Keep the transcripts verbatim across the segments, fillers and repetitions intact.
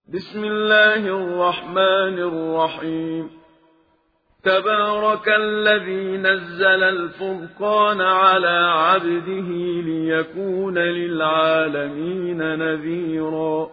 بسم الله الرحمن الرحيم. تبارك الذي نزل الفرقان على عبده ليكون للعالمين نذيرا.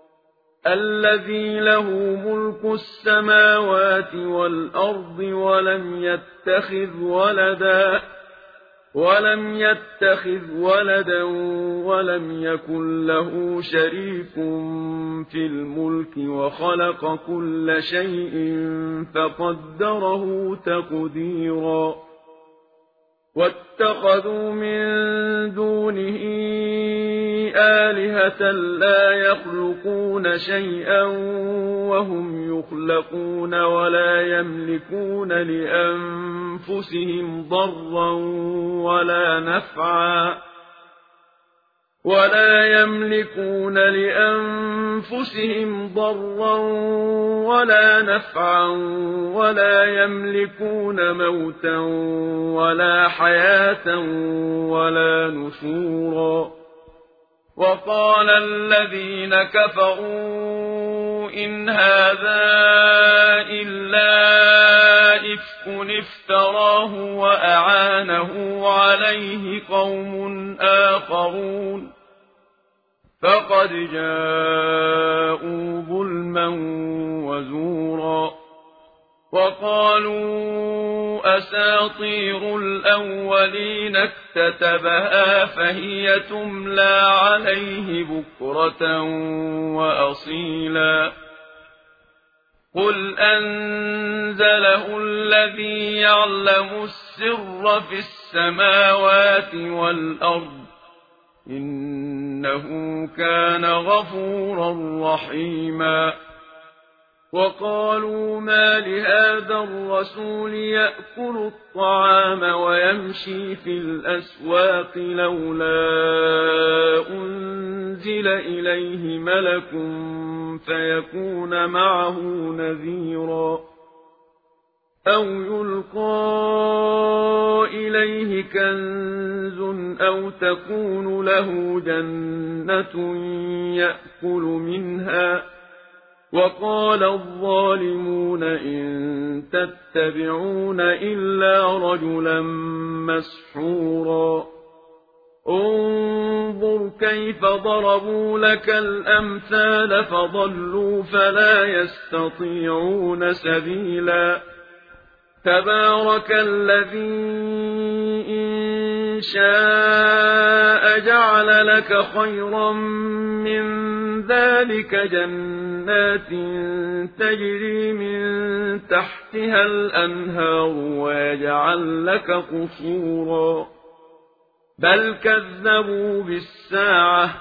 الذي له ملك السماوات والأرض ولم يتخذ ولدا ولم يتخذ ولدا ولم يكن له شريك في الملك وخلق كل شيء فقدره تقديرا. واتخذوا من دونه آلهة لا يخلقون شيئا وهم يخلقون ولا يملكون لأنفسهم ضرا ولا نفعا ولا يملكون لأنفسهم ضرا ولا نفعا ولا يملكون موتا ولا حياة ولا نشورا. وقال الذين كفروا إن هذا إلا إفك افتراه وأعانه عليه قوم آخرون فقد جاءوا ظلما وزورا. وقالوا أساطير الأولين اكتتبها فهي تملى عليه بكرة وأصيلا. قل أنزله الذي يعلم السر في السماوات والأرض إنه كان غفورا رحيما. وقالوا ما لهذا الرسول يأكل الطعام ويمشي في الأسواق لولا أنزل إليه ملك فيكون معه نذيرا أو يلقى إليه كنز أو تكون له جنة يأكل منها. وقال الظالمون إن تتبعون إلا رجلا مسحورا. انظر كيف ضربوا لك الأمثال فضلوا فلا يستطيعون سبيلا. تبارك الذي إن شاء جعل لك خيرا من ذلك جنات تجري من تحتها الأنهار ويجعل لك قصورا. بل كذبوا بالساعة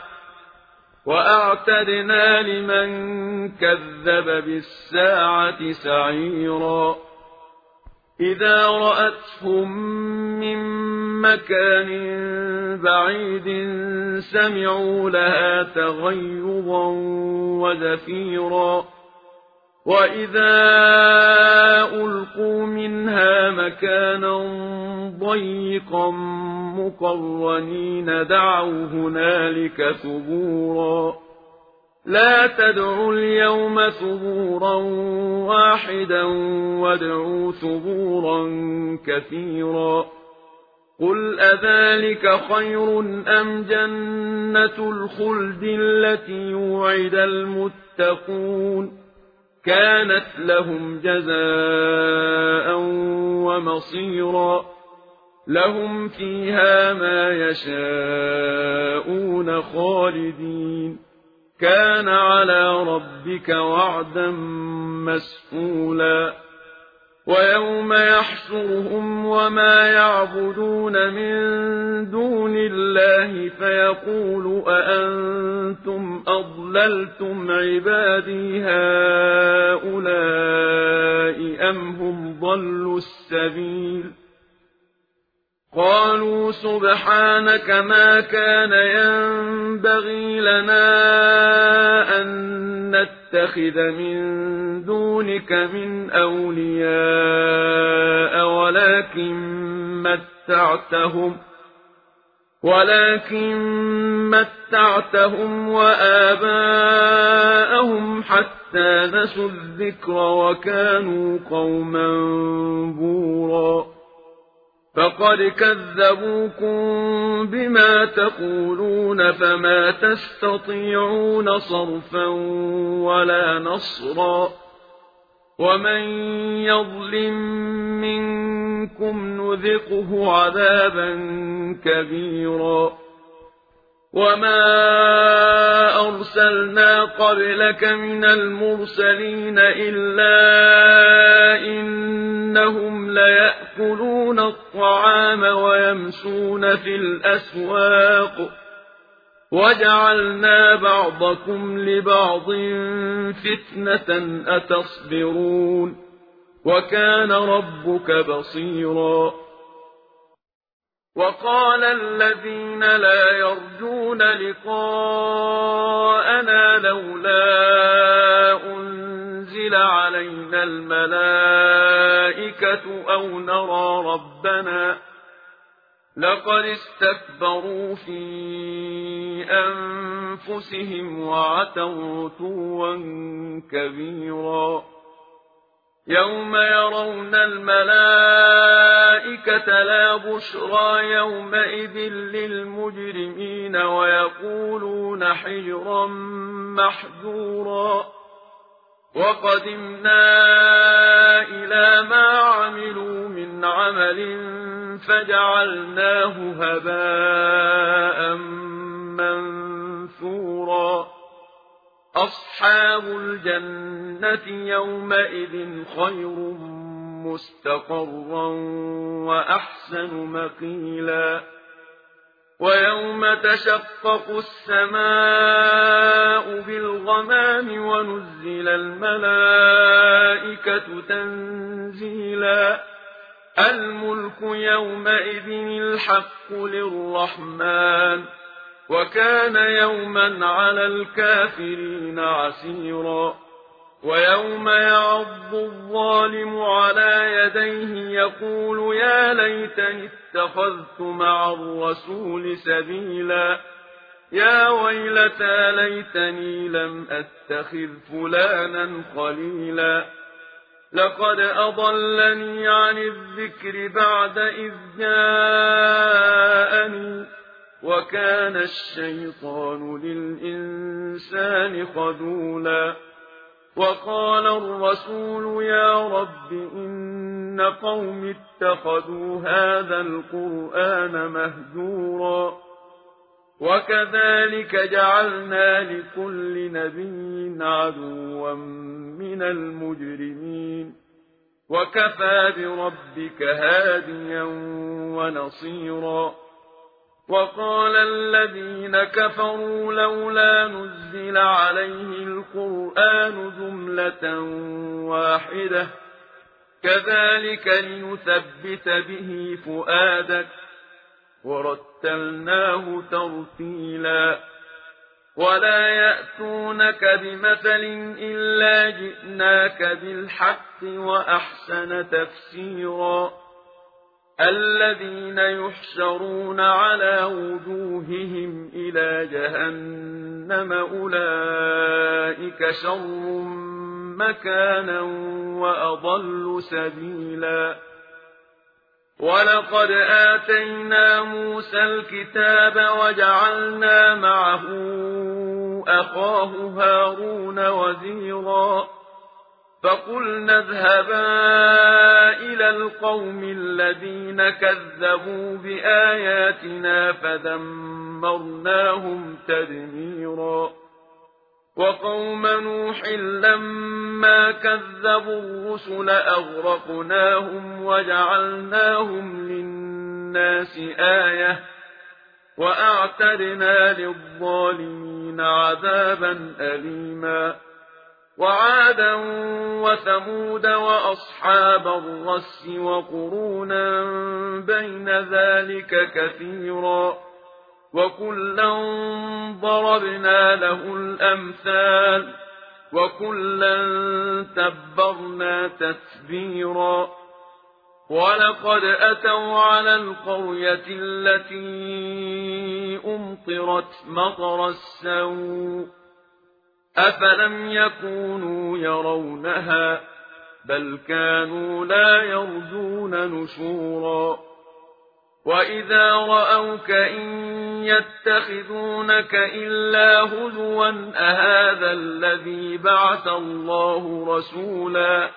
وأعتدنا لمن كذب بالساعة سعيرا. إذا رأتهم من مكان بعيد سمعوا لها تغيظا وزفيرا. وإذا ألقوا منها مكانا ضيقا مقرنين دعوا هنالك ثبورا. لا تدعوا اليوم ثبورا واحدا وادعوا ثبورا كثيرا. قل أذلك خير أم جنة الخلد التي وعد المتقون كانت لهم جزاء ومصيرا. لهم فيها ما يشاءون خالدين كان على ربك وعدا مسئولا. ويوم يحشرهم وما يعبدون من دون الله فيقول أأنتم أضللتم عبادي هؤلاء أم هم ضلوا السبيل. قالوا سبحانك ما كان ينبغي لنا أن نتخذ من دونك من أولياء ولكن متعتهم ولكن متعتهم وآباءهم حتى نسوا الذكر وكانوا قوما بورا فقد كذبوكم بما تقولون فما تستطيعون صرفا ولا نصرا ومن يظلم منكم نذقه عذابا كبيرا وما أرسلنا قبلك من المرسلين إلا إنهم ليأكلون الطعام ويمشون في الأسواق وجعلنا بعضكم لبعض فتنة أتصبرون وكان ربك بصيرا وقال الذين لا يرجون لقاءنا لولا أنزل علينا الملائكة أو نرى ربنا لقد استكبروا في أنفسهم وعتوا عتوا كبيرا يوم يرون الملائكة لا بشرى يومئذ للمجرمين ويقولون حجرا محجورا وقدمنا إلى ما عملوا من عمل فجعلناه هباء منثورا أصحاب الجنة يومئذ خير مستقرا وأحسن مقيلا ويوم تشقق السماء بالغمام ونزل الملائكة تنزيلا الملك يومئذ الحق للرحمن وكان يوما على الكافرين عسيرا ويوم يعض الظالم على يديه يقول يا ليتني اتخذت مع الرسول سبيلا يا ويلتى ليتني لم أتخذ فلانا خليلا لقد أضلني عن الذكر بعد إذ جاءني وكان الشيطان للإنسان خذولا وقال الرسول يا رب إن قوم اتخذوا هذا القرآن مهجورا وكذلك جعلنا لكل نبي عدوا من المجرمين وكفى بربك هاديا ونصيرا وقال الذين كفروا لولا نزل عليه القرآن جملة واحدة كذلك لنثبت به فؤادك ورتلناه ترتيلا ولا يأتونك بمثل إلا جئناك بالحق وأحسن تفسيرا الذين يحشرون على وجوههم إلى جهنم أولئك شر مكانا وأضل سبيلا ولقد آتينا موسى الكتاب وجعلنا معه أخاه هارون وزيرا فقلنا اذهبا إلى القوم الذين كذبوا بآياتنا فدمرناهم تدميرا وقوم نوح لما كذبوا الرسل أغرقناهم وجعلناهم للناس آية وأعتدنا للظالمين عذابا أليما وعادا وثمود وأصحاب الرس وقرونا بين ذلك كثيرا وكلا ضربنا له الأمثال وكلا تبرنا تتبيرا ولقد أتوا على القرية التي أمطرت مطر السوء أفلم يكونوا يرونها بل كانوا لا يرجون نشورا وإذا رأوك إن يتخذونك إلا هزوا أهذا الذي بعث الله رسولا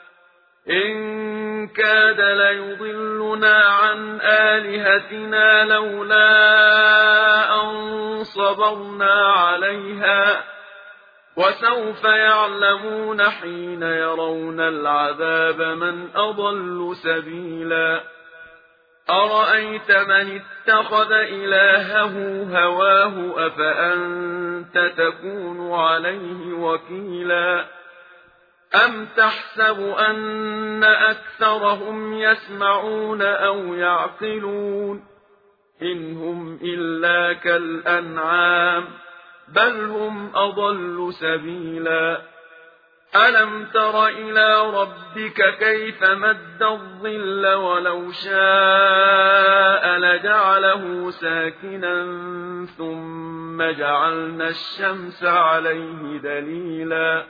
إن كاد ليضلنا عن آلهتنا لولا أن صبرنا عليها وسوف يعلمون حين يرون العذاب من أضل سبيلا أرأيت من اتخذ إلهه هواه أفأنت تكون عليه وكيلا أم تحسب أن أكثرهم يسمعون أو يعقلون إن هم إلا كالأنعام بل هم أضل سبيلا ألم تر إلى ربك كيف مد الظل ولو شاء لجعله ساكنا ثم جعلنا الشمس عليه دليلا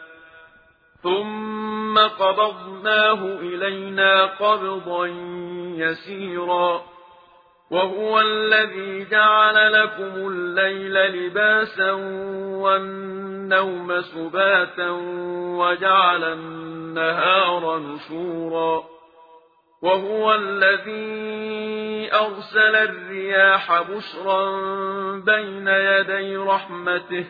ثم قبضناه إلينا قبضا يسيرا وهو الذي جعل لكم الليل لباسا والنوم سباتا وجعل النهار نشورا وهو الذي أرسل الرياح بشرا بين يدي رحمته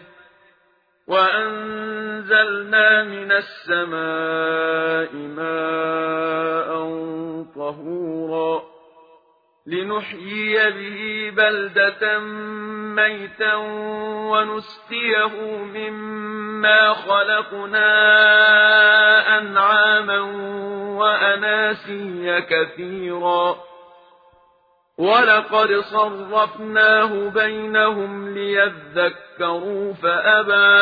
وأنزلنا من السماء ماء طهورا لنحيي به بلدة ميتا ونسقيه مما خلقنا أنعاما وأناسيا كثيرا ولقد صرفناه بينهم ليذكروا فأبى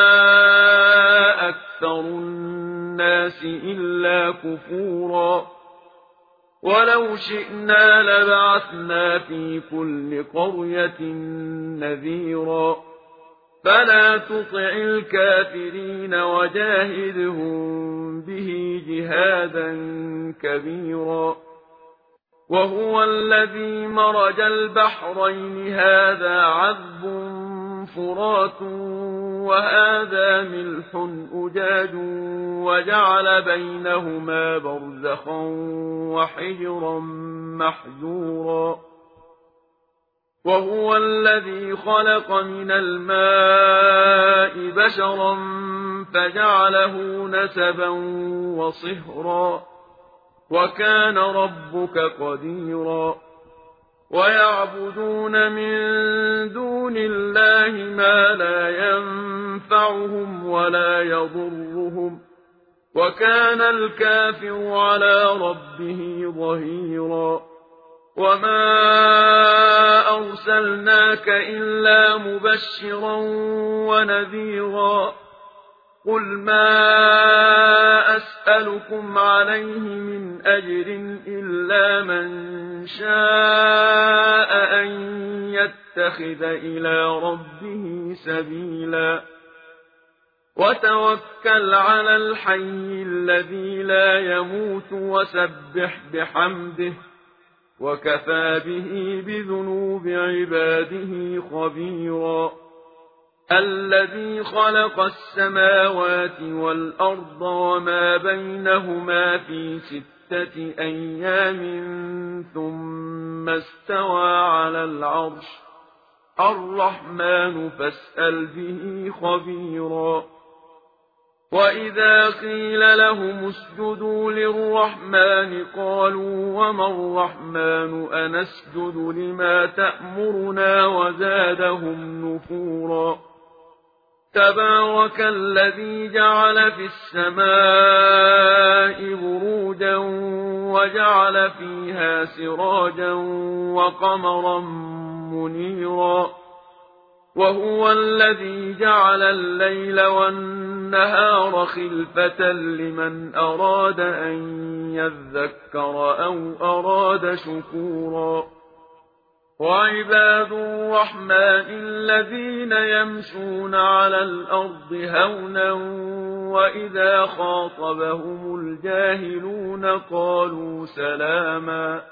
أكثر الناس إلا كفورا ولو شئنا لبعثنا في كل قرية نذيرا فلا تطع الكافرين وجاهدهم به جهادا كبيرا وهو الذي مرج البحرين هذا عذب فرات وهذا ملح أجاج وجعل بينهما برزخا وحجرا محجورا وهو الذي خلق من الماء بشرا فجعله نسبا وصهرا وكان ربك قديرا ويعبدون من دون الله ما لا ينفعهم ولا يضرهم وكان الكافر على ربه ظهيرا وما أرسلناك إلا مبشرا ونذيرا قل ما أسألكم عليه من أجر إلا من شاء أن يتخذ إلى ربه سبيلا وتوكل على الحي الذي لا يموت وسبح بحمده وكفى به بذنوب عباده خبيرا الذي خلق السماوات والأرض وما بينهما في ستة أيام ثم استوى على العرش الرحمن فاسأل به خبيرا وإذا قيل لهم اسجدوا للرحمن قالوا وما الرحمن أنسجد لما تأمرنا وزادهم نفورا تبارك الذي جعل في السماء بروجا وجعل فيها سراجا وقمرا منيرا وهو الذي جعل الليل والنهار خلفة لمن أراد أن يذكر أو أراد شكورا وعباد الرحمن الذين يمشون على الأرض هونا وإذا خاطبهم الجاهلون قالوا سلاما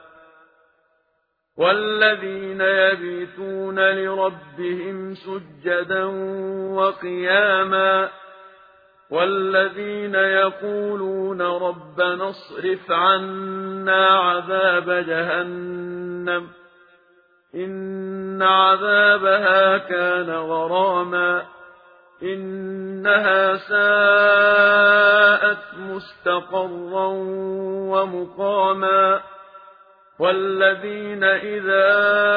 والذين يبيتون لربهم سجدا وقياما والذين يقولون ربنا اصرف عنا عذاب جهنم إن عذابها كان غراما إنها ساءت مستقرا ومقاما والذين إذا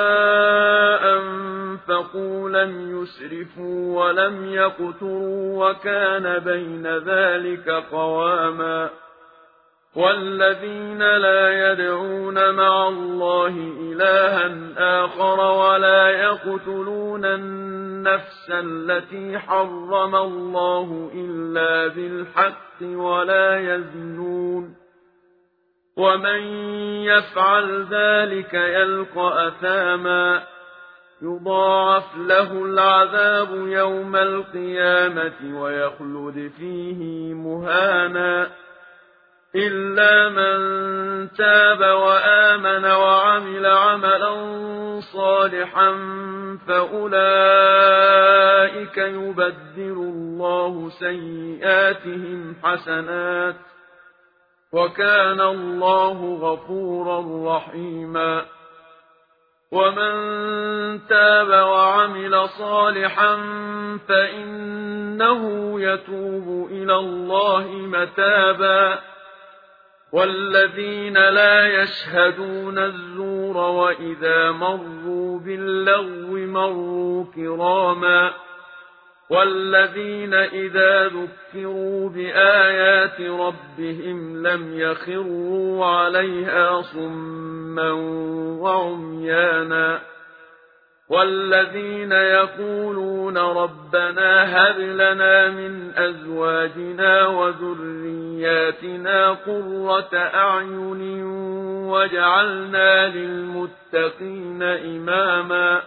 أنفقوا لم يسرفوا ولم يقتروا وكان بين ذلك قواما والذين لا يدعون مع الله إلها آخر ولا يقتلون النفس التي حرم الله إلا بالحق ولا يزنون ومن يفعل ذلك يلقى أثاما يضاعف له العذاب يوم القيامة ويخلد فيه مهانا إلا من تاب وآمن وعمل عملا صالحا فأولئك يبدل الله سيئاتهم حسنات وكان الله غفورا رحيما ومن تاب وعمل صالحا فإنه يتوب إلى الله متابا والذين لا يشهدون الزور وإذا مروا باللغو مروا كراما والذين إذا ذكروا بآيات ربهم لم يخروا عليها صما وعميانا والذين يقولون ربنا هب لنا من أزواجنا وذرياتنا قرة أعين واجعلنا للمتقين إماما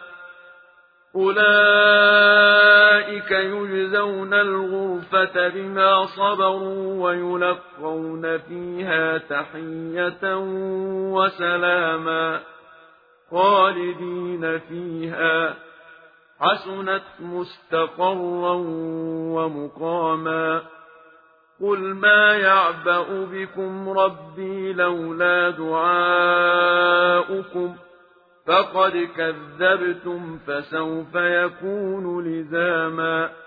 أولئك يجزون الغرفة بما صبروا ويلقون فيها تحية وسلاما خالدين فيها حسنت مستقرا ومقاما قل ما يعبأ بكم ربي لولا دعاؤكم فقد كذبتم فسوف يكون لزاما